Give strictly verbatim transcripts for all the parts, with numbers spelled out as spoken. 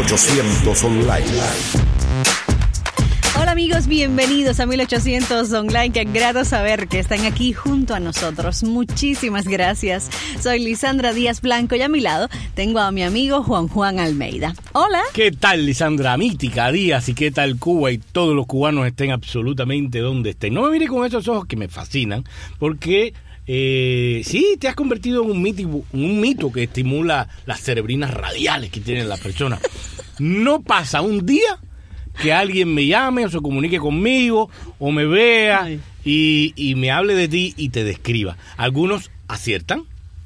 ochocientos Online. Hola amigos, bienvenidos a mil ochocientos Online. Qué grato saber que están aquí junto a nosotros. Muchísimas gracias. Soy Lisandra Díaz Blanco y a mi lado tengo a mi amigo Juan Juan Almeida. Hola. ¿Qué tal, Lisandra? Mítica Díaz, y qué tal Cuba y todos los cubanos estén absolutamente donde estén. No me mire con esos ojos que me fascinan, porque eh, sí, te has convertido en un mito, en un mito que estimula las cerebrinas radiales que tienen las personas. No pasa un día que alguien me llame o se comunique conmigo o me vea y, y me hable de ti y te describa. Algunos aciertan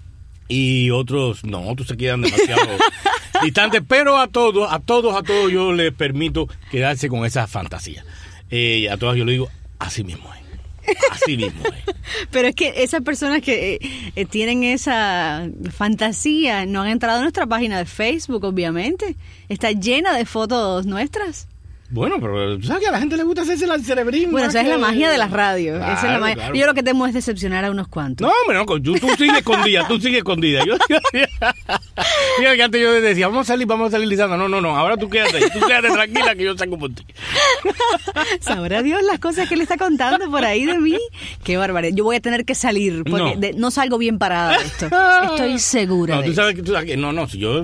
y otros no, otros se quedan demasiado distantes, pero a todos, a todos, a todos yo les permito quedarse con esa fantasía. Eh, a todas yo le digo, así mismo es, así mismo es. Pero es que esas personas que eh, tienen esa fantasía no han entrado a nuestra página de Facebook, obviamente. Está llena de fotos nuestras. Bueno, pero tú sabes que a la gente le gusta hacerse la cerebrín. Bueno, esa que... es la magia de las radios. Claro, esa es la magia. Claro. Yo lo que temo es decepcionar a unos cuantos. No, hombre, no, tú, tú sigues escondida, tú sigues escondida. Yo, yo, yo, que antes yo decía, vamos a salir, vamos a salir, Lisandra. No, no, no, ahora tú quédate ahí, tú quédate tranquila que yo salgo por ti. Sabrá Dios las cosas que le está contando por ahí de mí. Qué barbaridad. Yo voy a tener que salir porque no, de, no salgo bien parada de esto. Estoy segura no, de tú eso. sabes que tú sabes que no, no, si yo...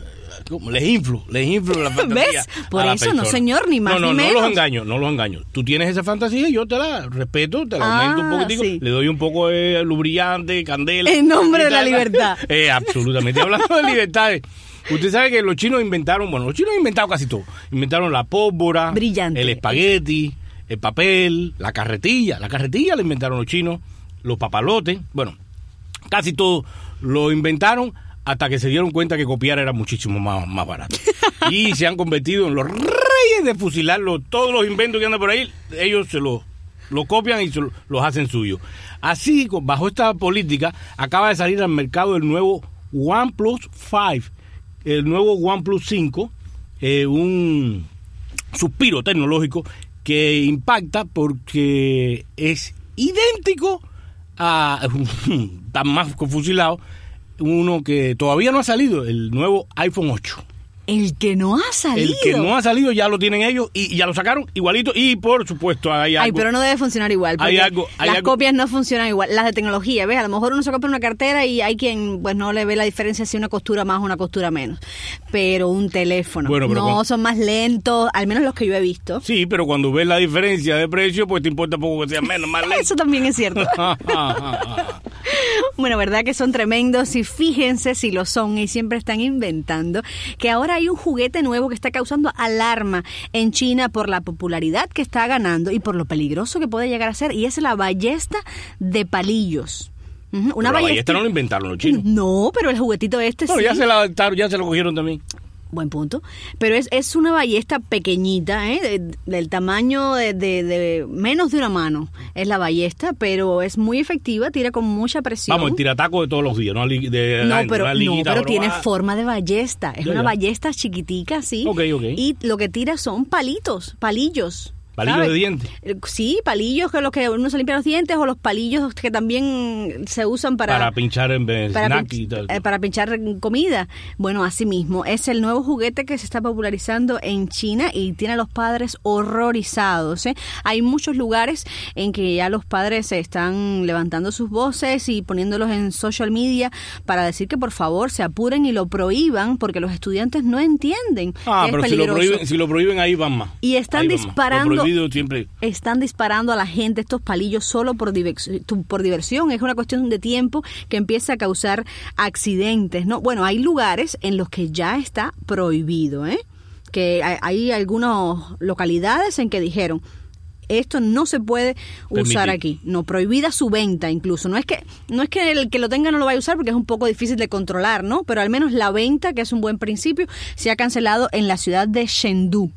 Les inflo, les inflo la fantasía. ¿Ves? Por eso persona. No, señor, ni más no, no, ni menos. No los engaño, no los engaño. Tú tienes esa fantasía y yo te la respeto, te la ah, aumento un poquitico, sí. Le doy un poco de lubrillante, candela. En nombre de la libertad. Eh, absolutamente. Hablando de libertades, usted sabe que los chinos inventaron, bueno, los chinos han inventado casi todo. Inventaron la pólvora, brillante, el espagueti, el papel, la carretilla. La carretilla la inventaron los chinos, los papalotes, bueno, casi todo lo inventaron hasta que se dieron cuenta que copiar era muchísimo más, más barato. Y se han convertido en los reyes de fusilarlo. Todos los inventos que andan por ahí, ellos se los lo copian y se lo, los hacen suyos. Así, bajo esta política, acaba de salir al mercado el nuevo OnePlus cinco, el nuevo OnePlus cinco, eh, un suspiro tecnológico que impacta porque es idéntico a... tan más fusilado, uno que todavía no ha salido, el nuevo iPhone ocho. El que no ha salido. El que no ha salido ya lo tienen ellos y, y ya lo sacaron igualito y por supuesto hay algo. Ay, pero no debe funcionar igual. Hay algo. Hay las algo. copias no funcionan igual. Las de tecnología, ¿ves? A lo mejor uno se compra una cartera y hay quien pues no le ve la diferencia si una costura más o una costura menos. Pero un teléfono. Bueno, pero no, cuando... son más lentos, al menos los que yo he visto. Sí, pero cuando ves la diferencia de precio, pues te importa poco que sea menos, más lento. Eso también es cierto. Bueno, verdad que son tremendos y fíjense si lo son y siempre están inventando que ahora hay un juguete nuevo que está causando alarma en China por la popularidad que está ganando y por lo peligroso que puede llegar a ser, y es la ballesta de palillos. Uh-huh. Una la ballesta... ballesta no lo inventaron los chinos. No, pero el juguetito este no, sí. ya se la adaptaron, ya se lo cogieron también. Buen punto. Pero es, es una ballesta pequeñita, ¿eh? De, del tamaño de, de, de menos de una mano. Es la ballesta, pero es muy efectiva, tira con mucha presión. Vamos, el tirataco de todos los días, ¿no? De, no, de, pero, de no, pero tiene ah. forma de ballesta. Es ya, una ya. ballesta chiquitica, sí. Ok, ok. Y lo que tira son palitos, palillos. ¿Palillos ¿sabes? de dientes? Sí, palillos que los que uno se limpia los dientes, o los palillos que también se usan para... Para pinchar en para snack pinch, y tal. Eh, para pinchar comida. Bueno, así mismo, es el nuevo juguete que se está popularizando en China y tiene a los padres horrorizados, ¿eh? Hay muchos lugares en que ya los padres se están levantando sus voces y poniéndolos en social media para decir que por favor se apuren y lo prohíban porque los estudiantes no entienden. Ah, que pero es si lo, peligroso. prohíben, si lo prohíben ahí van más. Y están disparando... Siempre. Están disparando a la gente estos palillos solo por, divers- por diversión. Es una cuestión de tiempo que empieza a causar accidentes, ¿no? Bueno, hay lugares en los que ya está prohibido, ¿eh? Que hay, hay algunas localidades en que dijeron esto no se puede usar aquí, no, prohibida su venta incluso. No es que no es que el que lo tenga no lo vaya a usar porque es un poco difícil de controlar, ¿no? Pero al menos la venta, que es un buen principio, se ha cancelado en la ciudad de Chengdu.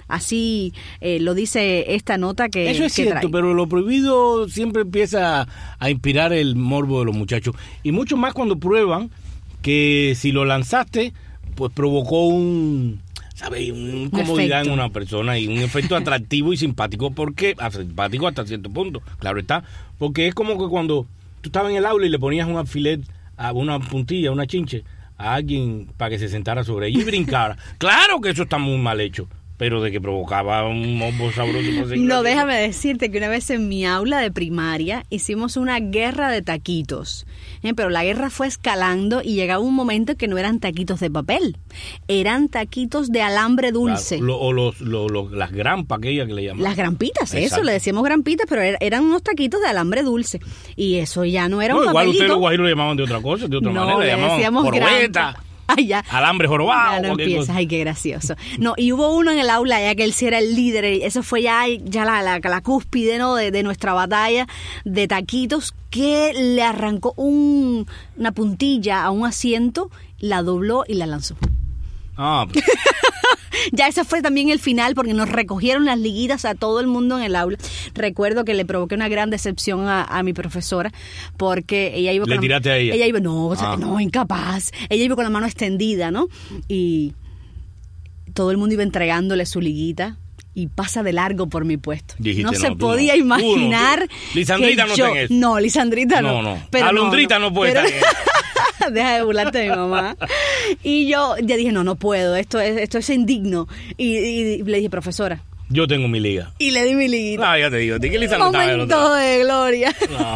Así eh, lo dice esta nota que Eso es que cierto, trae. pero lo prohibido siempre empieza a inspirar el morbo de los muchachos. Y mucho más cuando prueban que si lo lanzaste, pues provocó un... ¿sabes? Una incomodidad en una persona y un efecto atractivo y simpático, porque simpático hasta cierto punto, claro está, porque es como que cuando tú estabas en el aula y le ponías un alfiler, a una puntilla, una chinche a alguien para que se sentara sobre ella y brincara. Claro que eso está muy mal hecho, pero de que provocaba un moco sabroso. No, déjame decirte que una vez en mi aula de primaria hicimos una guerra de taquitos, ¿eh? Pero la guerra fue escalando y llegaba un momento que no eran taquitos de papel, eran taquitos de alambre dulce. Claro, lo, o los, lo, lo, las grampas, aquellas que le llamaban. Las grampitas, Exacto. Eso, le decíamos grampitas, pero era, eran unos taquitos de alambre dulce. Y eso ya no era no, un igual papelito. ustedes los guajiros le llamaban de otra cosa, de otra no, manera, le llamaban decíamos jorobeta. grampa. Ay, ya. Alambre jorobado. Ya no empiezas, ay, qué gracioso. No, y hubo uno en el aula ya que él sí era el líder, eso fue ya, ya la, la, la cúspide, ¿no? de, de nuestra batalla de taquitos, que le arrancó un, una puntilla a un asiento, la dobló y la lanzó. Ah, pues. Ya ese fue también el final, porque nos recogieron las liguitas a todo el mundo en el aula. Recuerdo que le provoqué una gran decepción a, a mi profesora, porque ella iba con ¿Le la, tiraste a ella? Ella iba, no, ah. no, incapaz. Ella iba con la mano extendida, ¿no? Y todo el mundo iba entregándole su liguita. Y pasa de largo por mi puesto. Dijiste, no, no se tú podía no. imaginar. Tú no, tú. Lisandrita que no yo, está en eso. No, Lisandrita no. No, no. Pero Alondrita no, no, no puede pero, estar en eso. Deja de burlarte de mi mamá. Y yo ya dije, no, no puedo, esto es, esto es indigno. Y, y le dije, profesora. Yo tengo mi liga. Y le di mi liguita. Ah, ya te digo, ¿de qué Lisandra estaba del otro Momento lado? de gloria. No.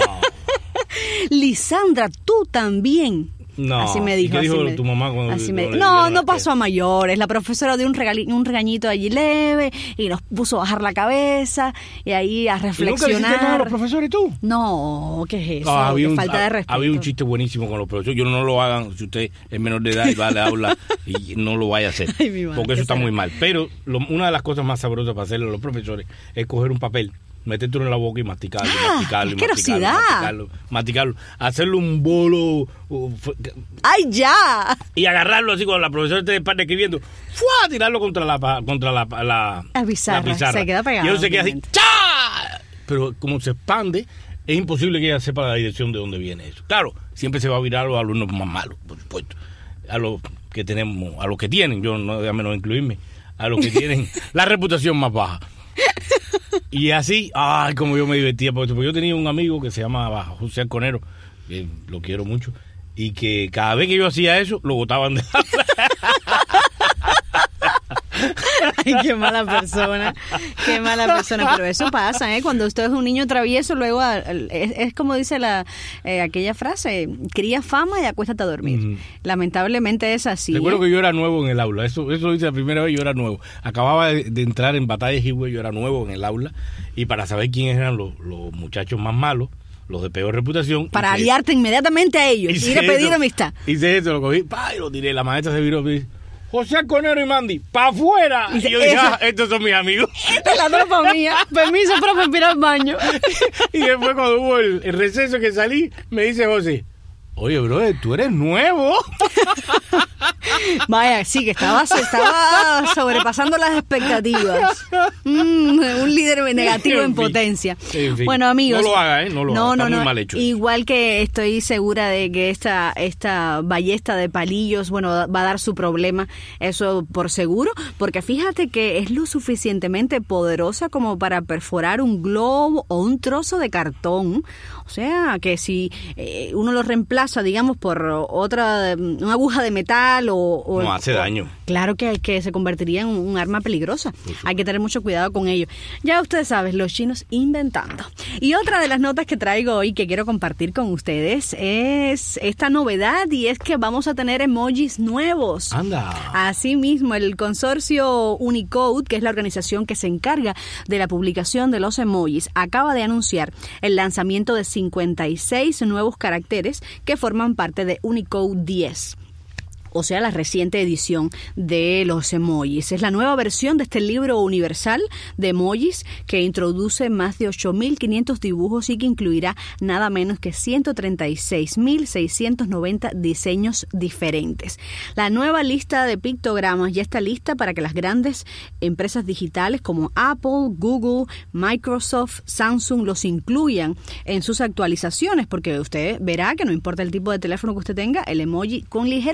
Lisandra, tú también. No. Así me dijo. ¿Y qué dijo así me, tu mamá cuando así cuando me, le No, dieron no la pasó a mayores. La profesora dio un, regali, un regañito allí leve y nos puso a bajar la cabeza y ahí a ¿Y nunca le reflexionar. hiciste nada a los profesores tú? No, ¿qué es eso? No, había Qué un, falta de ha- respeto. había un chiste buenísimo con los profesores. Yo no lo hagan si usted es menor de edad y va a la aula y no lo vaya a hacer. Ay, mi madre, porque eso está será? muy mal. Pero lo- una de las cosas más sabrosas para hacerle a los profesores es coger un papel, metértelo en la boca y masticarlo, y Ah, masticarlo, y asquerosidad. masticarlo, masticarlo, masticarlo, hacerle un bolo uh, fu- ¡Ay, ya! y agarrarlo así cuando la profesora esté de parte escribiendo, ¡fua! Tirarlo contra la pa- contra la, la, La pizarra, se queda pegado, y él se queda así, obviamente. ¡cha! Pero como se expande, es imposible que ella sepa la dirección de dónde viene eso. Claro, siempre se va a virar a los alumnos más malos, por supuesto. A los que tenemos, a los que tienen, yo no, déjame no incluirme, a los que tienen la reputación más baja. Y así, ay, como yo me divertía, porque yo tenía un amigo que se llamaba José Alconero, que lo quiero mucho, y que cada vez que yo hacía eso, lo botaban de Ay, qué mala persona, qué mala persona, pero eso pasa, ¿eh? Cuando usted es un niño travieso, luego a- es, es como dice la eh, aquella frase, cría fama y acuéstate a dormir. Ujú. Lamentablemente es así. Recuerdo ¿eh? que yo era nuevo en el aula, eso eso lo hice la primera vez, yo era nuevo. Acababa de, de entrar en Batalla de Higüey, yo era nuevo en el aula, y para saber quiénes eran los, los muchachos más malos, los de peor reputación. Para hice- aliarte inmediatamente a ellos, hice ir a pedir eso, amistad. Hice eso, lo cogí, pa, y lo tiré, la maestra se viró y me dice, José Alconero y Mandy, ¡pa' afuera! Y, Dice, yo dije, "Esa- ah, estos son mis amigos. Esta es la tropa mía. Permiso, profe, para ir al baño. Y después cuando hubo el, el receso que salí, me dice José, oye, brother, tú eres nuevo. Vaya, sí, que estaba, estaba sobrepasando las expectativas. Mm, un líder negativo en, En fin, potencia. en fin. Bueno, amigos. No lo haga, ¿eh? No lo haga. Está muy mal hecho eso. Igual que estoy segura de que esta, esta ballesta de palillos, bueno, va a dar su problema, eso por seguro, porque fíjate que es lo suficientemente poderosa como para perforar un globo o un trozo de cartón. O sea, que si eh, uno lo reemplaza, digamos, por otra, una aguja de metal o... o No hace o- daño. Claro que, que se convertiría en un, un arma peligrosa. Hay que tener mucho cuidado con ello. Ya ustedes saben, los chinos inventando. Y otra de las notas que traigo hoy que quiero compartir con ustedes es esta novedad, y es que vamos a tener emojis nuevos. Anda. Asimismo, el consorcio Unicode, que es la organización que se encarga de la publicación de los emojis, acaba de anunciar el lanzamiento de cincuenta y seis nuevos caracteres que forman parte de Unicode diez. O sea, la reciente edición de los emojis. Es la nueva versión de este libro universal de emojis que introduce más de ocho mil quinientos dibujos y que incluirá nada menos que ciento treinta y seis mil seiscientos noventa diseños diferentes. La nueva lista de pictogramas ya está lista para que las grandes empresas digitales como Apple, Google, Microsoft, Samsung los incluyan en sus actualizaciones, porque usted verá que no importa el tipo de teléfono que usted tenga, el emoji con ligeras variaciones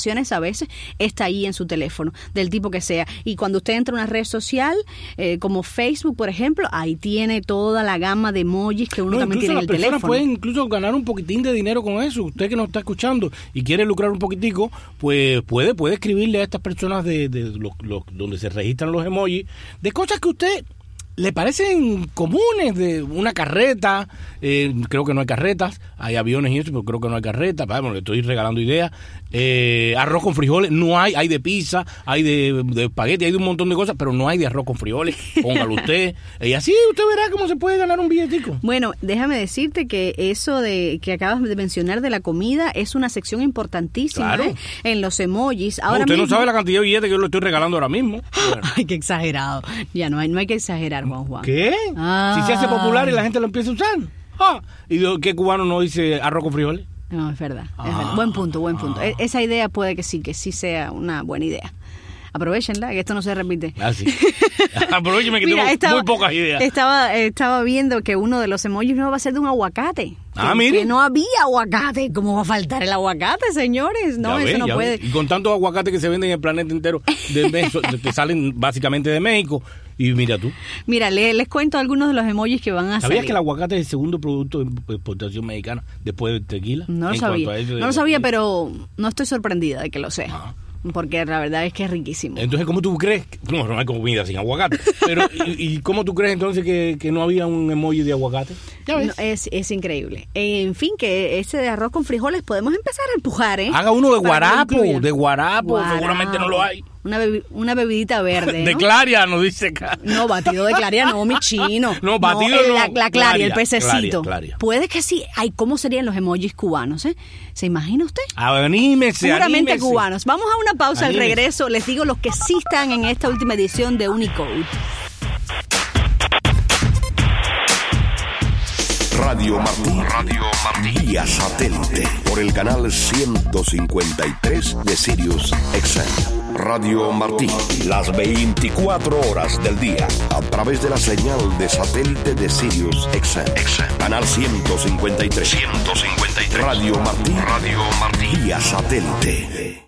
aplicaciones a veces está ahí en su teléfono, del tipo que sea. Y cuando usted entra a una red social, eh, como Facebook, por ejemplo, ahí tiene toda la gama de emojis que uno no, también tiene en el teléfono. Las personas pueden incluso ganar un poquitín de dinero con eso. Usted que nos está escuchando y quiere lucrar un poquitico, pues puede, puede escribirle a estas personas de, de los, los, donde se registran los emojis, de cosas que usted le parecen comunes, de una carreta, eh, creo que no hay carretas, hay aviones y eso, pero creo que no hay carretas, vamos, le estoy regalando ideas, eh, arroz con frijoles, no hay, hay de pizza, hay de, de espagueti, hay de un montón de cosas, pero no hay de arroz con frijoles, póngalo usted, y así usted verá cómo se puede ganar un billetico. Bueno, déjame decirte que eso de que acabas de mencionar de la comida es una sección importantísima, claro, ¿eh? En los emojis. Ahora no, usted mismo... no sabe la cantidad de billetes que yo le estoy regalando ahora mismo. Bueno. Ay, qué exagerado. Ya no hay, no hay que exagerar, Juan Juan. ¿Qué? Ah. Si se hace popular y la gente lo empieza a usar. Ah. ¿Y qué cubano no dice arroz con frijoles? No, es verdad, Ah. es verdad. Buen punto, buen punto. Ah. Esa idea puede que sí, que sí sea una buena idea. Aprovechenla, que esto no se repite. Ah, sí. Aprovechenme que Mira, tengo estaba, muy pocas ideas. Estaba, estaba viendo que uno de los emojis nuevos va a ser de un aguacate. Ah, que, mire. Que no había aguacate. ¿Cómo va a faltar el aguacate, señores? No, ya eso ve, no puede. Ve. Y con tantos aguacates que se venden en el planeta entero, de México, que salen básicamente de México. Y mira tú. Mira, les, les cuento algunos de los emojis que van a ¿Sabías salir? que el aguacate es el segundo producto de exportación mexicana después del tequila? No lo sabía. No lo sabía, pero no estoy sorprendida de que lo sea. Ah. Porque la verdad es que es riquísimo. Entonces, ¿cómo tú crees? No, no hay comida sin aguacate. Pero, ¿y, y cómo tú crees entonces que, que no había un emoji de aguacate? ¿Ya ves? No, es, es increíble. En fin, que ese de arroz con frijoles podemos empezar a empujar, ¿eh? Haga uno de guarapo, de guarapo, guarapo, seguramente no lo hay. Una, bebi una bebidita verde, ¿no? De claria, nos dice acá. No, batido de claria no, mi chino. No, batido no. no la, la claria, claria, el pececito. Claria, claria. Puede que sí. Ay, ¿cómo serían los emojis cubanos, eh? ¿Se imagina usted? Anímese, Puramente anímese. cubanos. Vamos a una pausa. Anímese. Al regreso les digo los que sí están en esta última edición de Unicode. Radio Martí, Radio Martí, vía satélite, por el canal ciento cincuenta y tres de Sirius X M. Radio Martí, las veinticuatro horas del día, a través de la señal de satélite de Sirius X M. Canal ciento cincuenta y tres. ciento cincuenta y tres. Radio Martí, Radio Martí, vía satélite.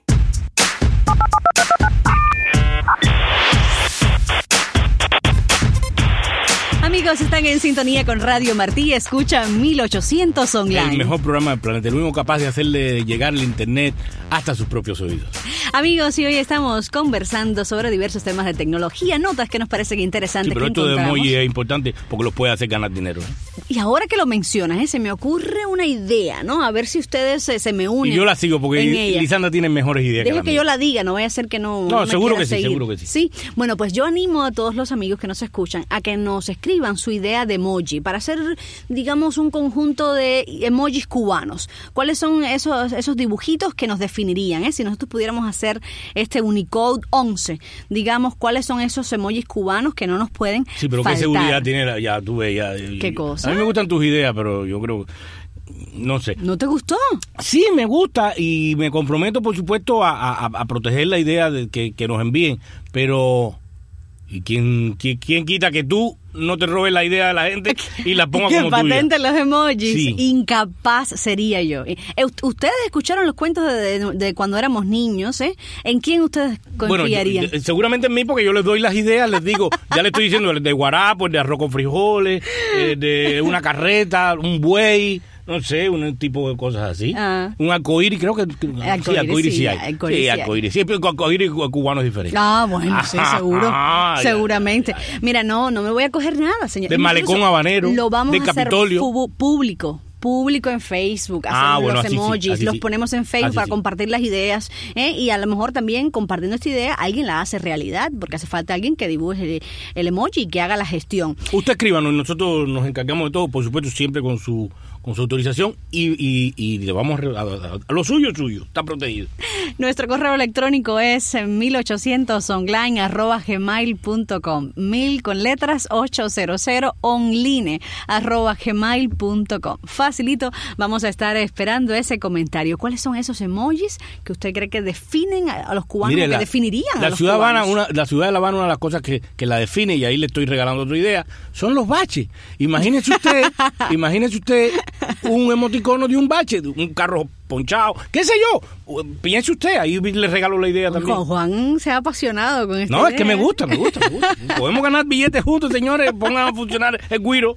Amigos, están en sintonía con Radio Martí, escuchan mil ochocientos online. El mejor programa del planeta, el único capaz de hacerle llegar el internet hasta sus propios oídos. Amigos, y hoy estamos conversando sobre diversos temas de tecnología, notas que nos parecen interesantes. Sí, pero que esto de encontramos. emoji es importante porque los puede hacer ganar dinero. ¿eh? Y ahora que lo mencionas, ¿eh? se me ocurre una idea, ¿no? A ver si ustedes eh, se me unen. Y yo la sigo porque Lisandra tiene mejores ideas. Deje que, la que mía. yo la diga, no vaya a ser que no. No, no me seguro quiera que sí, seguir. seguro que sí. Sí, bueno, pues yo animo a todos los amigos que nos escuchan a que nos escriban su idea de emoji para hacer, digamos, un conjunto de emojis cubanos. ¿Cuáles son esos, esos dibujitos que nos definirían? ¿eh? Si nosotros pudiéramos hacer este Unicode once, digamos, ¿cuáles son esos emojis cubanos que no nos pueden Sí, pero faltar? qué seguridad tiene, la, ya tú ves. Ya, ¿Qué cosa? A mí me gustan tus ideas, pero yo creo, no sé. ¿No te gustó? Sí, me gusta y me comprometo, por supuesto, a, a, a proteger la idea de que, que nos envíen, pero... ¿Y quién, quién, quién quita que tú no te robes la idea de la gente y la pongas como tuya? Que patenten los emojis. Sí. Incapaz sería yo. Eh, ustedes escucharon los cuentos de, de, de cuando éramos niños, ¿eh? ¿En quién ustedes confiarían? Bueno, yo, seguramente en mí, porque yo les doy las ideas, les digo, ya les estoy diciendo, el de guarapo, el de arroz con frijoles, el de una carreta, un buey... No sé, un tipo de cosas así. Ah. Un arcoíris, creo que... Arcoíris, sí, arcoíris sí, sí hay. Arcoíris sí, arcoíris. Sí, pero arcoíris cubano es diferente. Ah, bueno, sí, seguro. Ah, seguramente. Ya, ya, ya. Mira, no, no me voy a coger nada, señor. De malecón habanero, lo vamos de a hacer Capitolio. público. Público en Facebook, ah, hacemos bueno, los emojis, sí, los sí. ponemos en Facebook así para sí. compartir las ideas, ¿eh? Y a lo mejor también compartiendo esta idea alguien la hace realidad, porque hace falta alguien que dibuje el, el emoji y que haga la gestión. Usted escríbanos, nosotros nos encargamos de todo, por supuesto siempre con su con su autorización y, y, y le vamos a, a, a, a lo suyo suyo, está protegido. Nuestro correo electrónico es mil ochocientos online arroba gmail punto com, mil con letras ochocientos online arroba gmail punto com. Facilito, vamos a estar esperando ese comentario. ¿Cuáles son esos emojis que usted cree que definen a los cubanos? Mire, que la, definirían la a los ciudad cubanos? Habana, una, la ciudad de La Habana, una de las cosas que, que la define, y ahí le estoy regalando otra idea, son los baches. Imagínese usted, imagínese usted un emoticono de un bache, de un carro ponchado, qué sé yo. Piense usted, ahí le regalo la idea también. Juan, Juan se ha apasionado con esto. No, idea. Es que me gusta, me gusta, me gusta. Podemos ganar billetes juntos, señores, pongan a funcionar el guiro.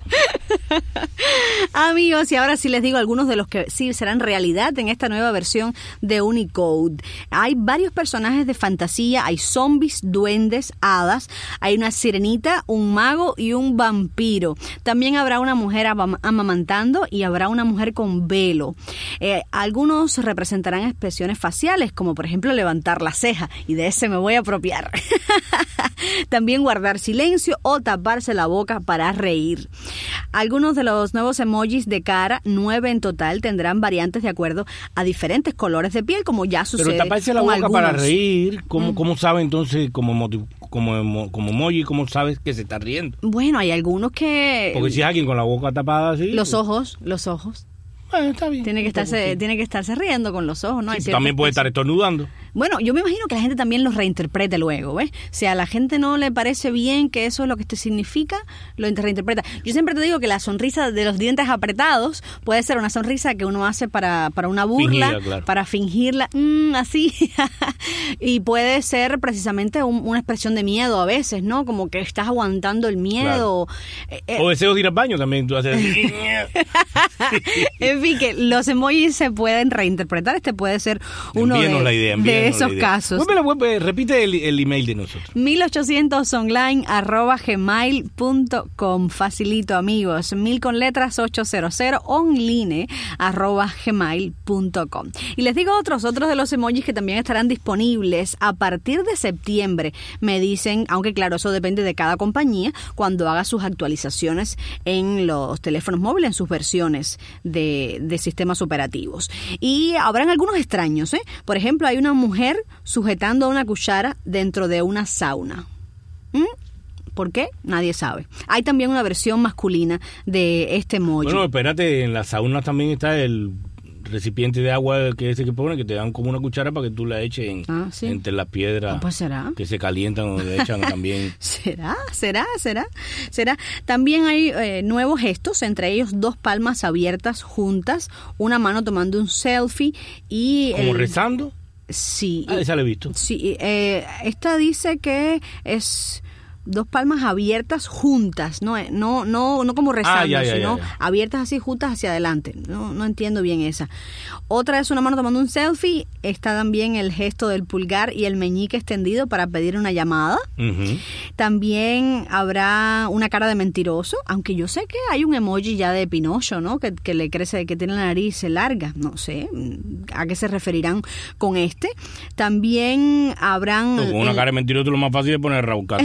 Amigos, y ahora sí les digo algunos de los que sí serán realidad en esta nueva versión de Unicode. Hay varios personajes de fantasía, hay zombies, duendes, hadas, hay una sirenita, un mago y un vampiro. También habrá una mujer amamantando y habrá una mujer con velo. Eh, algunos representarán expresiones faciales, como por ejemplo levantar la ceja, y de ese me voy a apropiar. También guardar silencio o taparse la boca para reír. Algunos de los nuevos emojis de cara, nueve en total, tendrán variantes de acuerdo a diferentes colores de piel, como ya sucede. Pero taparse la con boca algunos. Para reír, ¿cómo, mm. ¿cómo sabe entonces como, como, como emoji, cómo sabes que se está riendo? Bueno, hay algunos que... Porque si hay alguien con la boca tapada así... Los ojos, los ojos. Bueno, está bien. Tiene que estarse, tiene que estarse riendo con los ojos, ¿no? Sí, también puede estar estornudando. Bueno, yo me imagino que la gente también los reinterprete luego, ¿ves? Si a la gente no le parece bien que eso es lo que te significa, lo reinterpreta. Yo siempre te digo que la sonrisa de los dientes apretados puede ser una sonrisa que uno hace para, para una burla, Fingida, claro. para fingirla, mmm, así. Y puede ser precisamente un, una expresión de miedo a veces, ¿no? Como que estás aguantando el miedo. Claro. Eh, o deseos de ir al baño también, tú haces así. En fin, que los emojis se pueden reinterpretar. Este puede ser uno de, la idea, de esos casos. Vuelve, vuelve, repite el, el email de nosotros. mil ochocientos online arroba gmail punto com. Facilito, amigos. Mil con letras ochocientos online arroba gmail punto com. Y les digo otros, otros de los emojis que también estarán disponibles a partir de septiembre. Me dicen, aunque claro, eso depende de cada compañía, cuando haga sus actualizaciones en los teléfonos móviles, en sus versiones de, de sistemas operativos. Y habrán algunos extraños, ¿eh? Por ejemplo, hay una mujer sujetando una cuchara dentro de una sauna. ¿Mm? ¿Por qué? Nadie sabe. Hay también una versión masculina de este emoji. Bueno, espérate, en las saunas también está el recipiente de agua que ese que pone, que te dan como una cuchara para que tú la eches en, ah, ¿sí? entre las piedras. Oh, pues será. Que se calientan o le echan también. ¿Será? ¿Será? ¿Será? ¿Será? También hay eh, nuevos gestos, entre ellos dos palmas abiertas juntas, una mano tomando un selfie y... ¿Como el... rezando? Sí. Ah, esa la he visto. Sí, eh, esta dice que es... dos palmas abiertas juntas, no no no no como rezando, ah, ya, ya, sino ya, ya. abiertas así juntas hacia adelante. No no entiendo bien esa. Otra es una mano tomando un selfie. Está también el gesto del pulgar y el meñique extendido para pedir una llamada. Uh-huh. También habrá una cara de mentiroso, aunque yo sé que hay un emoji ya de Pinocho, ¿no? Que, que le crece, que tiene la nariz larga. No sé a qué se referirán con este. También habrán... No, con una el, cara de mentiroso lo más fácil es poner Raúl Castro.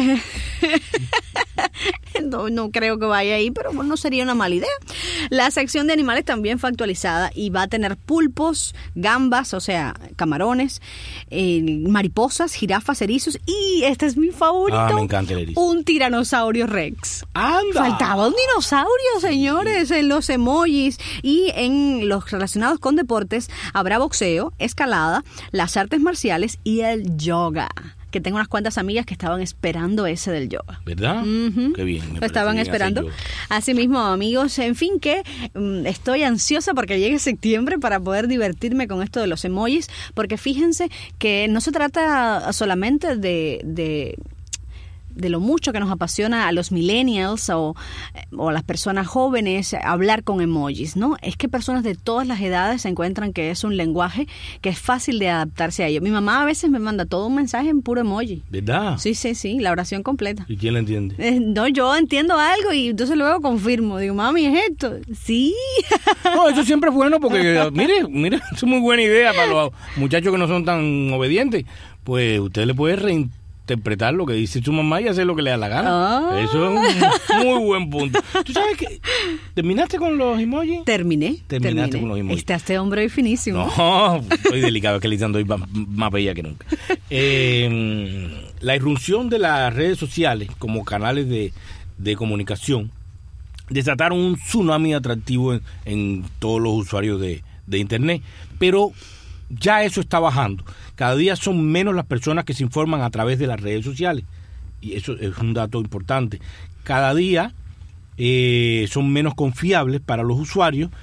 No, no creo que vaya ahí, pero no sería una mala idea. La sección de animales también fue actualizada y va a tener pulpos, gambas, o sea, camarones, eh, mariposas, jirafas, erizos y este es mi favorito. Ah, me encanta el erizo. Un tiranosaurio rex. ¡Anda! Faltaba un dinosaurio, señores, en los emojis. Y en los relacionados con deportes habrá boxeo, escalada, las artes marciales y el yoga. Que tengo unas cuantas amigas que estaban esperando ese del yoga. ¿Verdad? Uh-huh. Qué bien. Lo estaban esperando. Así mismo, amigos. En fin, que um, estoy ansiosa porque llegue septiembre para poder divertirme con esto de los emojis. Porque fíjense que no se trata solamente de... de de lo mucho que nos apasiona a los millennials o, o a las personas jóvenes hablar con emojis, ¿no? Es que personas de todas las edades se encuentran que es un lenguaje que es fácil de adaptarse a ello. Mi mamá a veces me manda todo un mensaje en puro emoji. ¿Verdad? Sí, sí, sí, la oración completa. ¿Y quién la entiende? Eh, no, yo entiendo algo y entonces luego confirmo. Digo, mami, ¿es esto? Sí. No, eso siempre es bueno porque, mire, mire, es muy buena idea para los muchachos que no son tan obedientes. Pues usted le puede reinterpretar interpretar lo que dice su mamá y hacer lo que le da la gana. Oh. Eso es un muy buen punto. ¿Tú sabes qué? ¿Terminaste con los emojis? Terminé. Terminaste terminé. con los emojis. Está este hombre hoy finísimo. No, estoy delicado, es que Lisandro hoy más, más bella que nunca. Eh, la irrupción de las redes sociales como canales de, de comunicación desataron un tsunami atractivo en, en todos los usuarios de, de Internet, pero ya eso está bajando. Cada día son menos las personas que se informan a través de las redes sociales. Y eso es un dato importante. Cada día eh, son menos confiables para los usuarios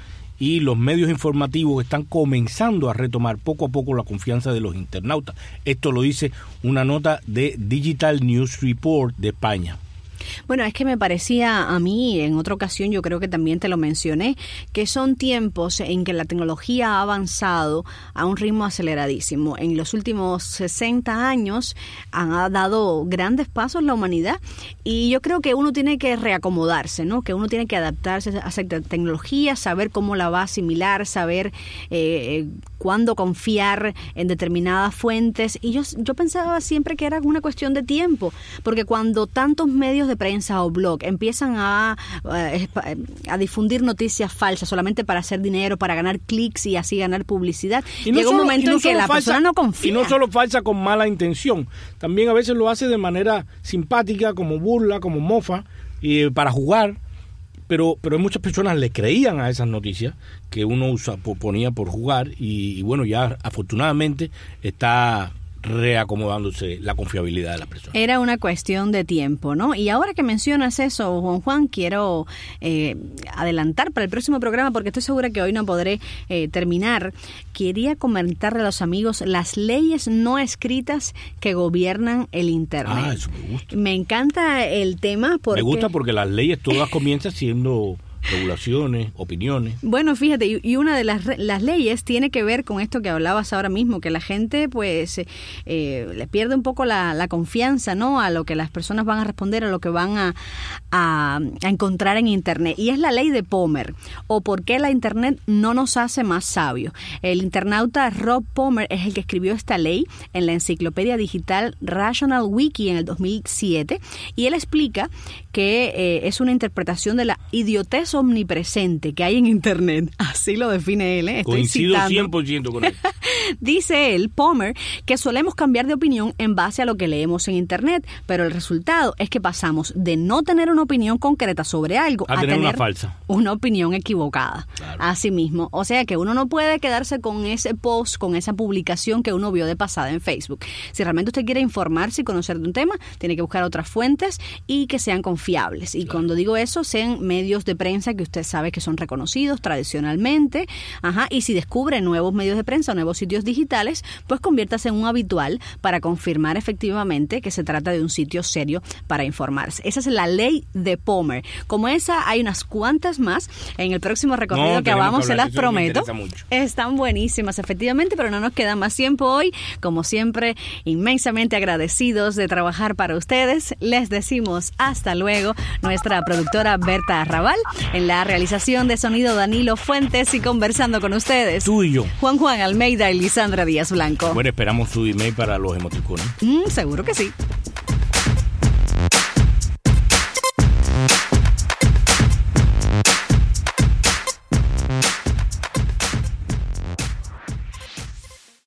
y los medios informativos están comenzando a retomar poco a poco la confianza de los internautas. Esto lo dice una nota de Digital News Report de España. Bueno, es que me parecía a mí, en otra ocasión yo creo que también te lo mencioné, que son tiempos en que la tecnología ha avanzado a un ritmo aceleradísimo. En los últimos sesenta años han dado grandes pasos la humanidad y yo creo que uno tiene que reacomodarse, ¿no? Que uno tiene que adaptarse a esa tecnología, saber cómo la va a asimilar, saber eh, cuándo confiar en determinadas fuentes. Y yo, yo pensaba siempre que era una cuestión de tiempo, porque cuando tantos medios de prensa o blog empiezan a, a, a difundir noticias falsas solamente para hacer dinero, para ganar clics y así ganar publicidad, y no llega solo, un momento no en que la falsa, persona no confía. Y no solo falsa con mala intención, también a veces lo hace de manera simpática, como burla, como mofa, y para jugar, pero pero muchas personas le creían a esas noticias que uno usa, ponía por jugar, y, y bueno, ya afortunadamente está reacomodándose la confiabilidad de las personas. Era una cuestión de tiempo, ¿no? Y ahora que mencionas eso, Juan Juan, quiero eh, adelantar para el próximo programa, porque estoy segura que hoy no podré eh, terminar. Quería comentarle a los amigos las leyes no escritas que gobiernan el Internet. Ah, eso me gusta. Me encanta el tema porque... Me gusta porque las leyes todas comienzan siendo regulaciones, opiniones. Bueno, fíjate, y una de las, las leyes tiene que ver con esto que hablabas ahora mismo, que la gente pues eh, le pierde un poco la, la confianza, ¿no? A lo que las personas van a responder, a lo que van a, a, a encontrar en Internet. Y es la ley de Palmer, o por qué la Internet no nos hace más sabios. El internauta Rob Palmer es el que escribió esta ley en la enciclopedia digital Rational Wiki en el dos mil siete, y él explica que eh, es una interpretación de la idiotez omnipresente que hay en Internet. Así lo define él, ¿eh? Estoy Coincido citando. cien por ciento con él. Dice él, Palmer, que solemos cambiar de opinión en base a lo que leemos en Internet, pero el resultado es que pasamos de no tener una opinión concreta sobre algo a, a tener, tener una falsa. Una opinión equivocada. Claro. Así mismo. O sea que uno no puede quedarse con ese post, con esa publicación que uno vio de pasada en Facebook. Si realmente usted quiere informarse y conocer de un tema, tiene que buscar otras fuentes y que sean confiables. Y claro, cuando digo eso, sean medios de prensa que usted sabe que son reconocidos tradicionalmente. Ajá. Y si descubre nuevos medios de prensa o nuevos sitios digitales, pues conviértase en un habitual para confirmar efectivamente que se trata de un sitio serio para informarse. Esa es la ley de Palmer. Como esa, hay unas cuantas más en el próximo recorrido no, que vamos, se las prometo. Están buenísimas, efectivamente, pero no nos queda más tiempo hoy. Como siempre, inmensamente agradecidos de trabajar para ustedes. Les decimos hasta luego. Nuestra productora Berta Arrabal, en la realización de sonido Danilo Fuentes, y conversando con ustedes, tú y yo, Juan Juan Almeida y Lisandra Díaz Blanco. Bueno, esperamos su email para los emoticones. Mm, seguro que sí.